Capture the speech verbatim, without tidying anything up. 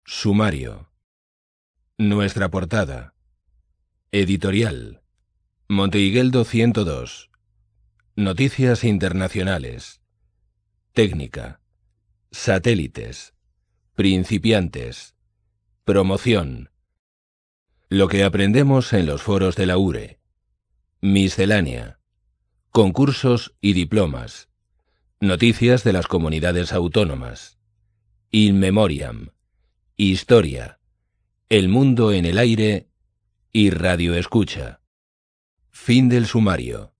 Sumario. Nuestra portada. Editorial. Monteigueldo ciento dos. Noticias internacionales. Técnica. Satélites. Principiantes. Promoción. Lo que aprendemos en los foros de la U R E. Miscelánea. Concursos y diplomas. Noticias de las comunidades autónomas. In Memoriam. Historia. El mundo en el aire y Radio Escucha. Fin del sumario.